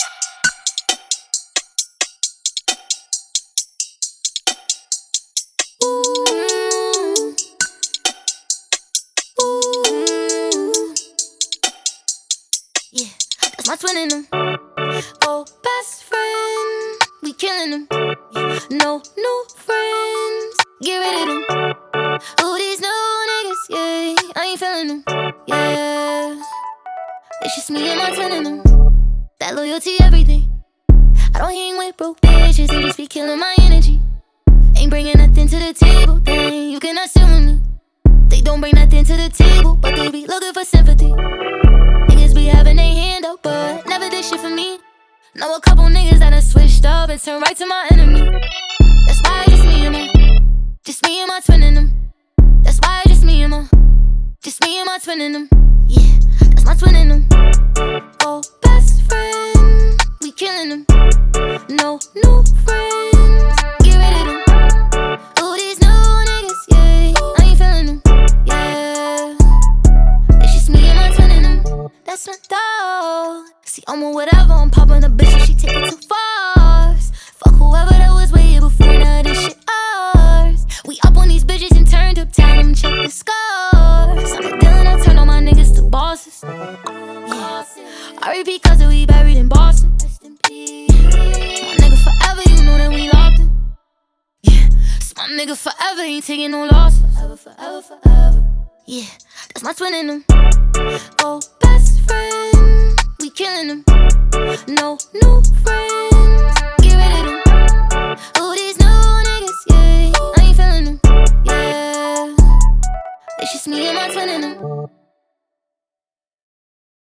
Yeah, that's my twin in them. Oh, best friend, we killing them. No new friends, get rid of them. Oh, these new niggas, yeah, I ain't feeling them. Yeah, it's just me and my twin in them. That loyalty, everything. I don't hang with broke bitches, they just be killing my energy. Ain't bringing nothing to the table, then you cannot sit with me. They don't bring nothing to the table, but they be looking for sympathy. Niggas be having their hand out, but never did shit for me. Know a couple niggas that done switched up and turned right to my enemy. That's why it's just me and my twin in them. That's why it's just me and my twin in them. Yeah, that's my twin in them. Oh, best friend, we killing them. No new friends, get rid of them. Oh, these new niggas, yeah, I ain't feeling them. Yeah, it's just me and my twin in them. That's my dog. See, I'm on whatever, I'm popping a bitch if she take it too far. Fuck whoever that was way before, now this shit ours. We up on these bitches and turned up, tell them check the scars. I'm a dealer, I turn all my niggas to bosses. Yeah, R.E.P. cause we buried in Boston. My nigga forever, you know that we locked in. Yeah, so my nigga forever ain't taking no loss. Forever, forever, forever. Yeah, that's my twin in them. Oh, best friend, we killing them. No new friends.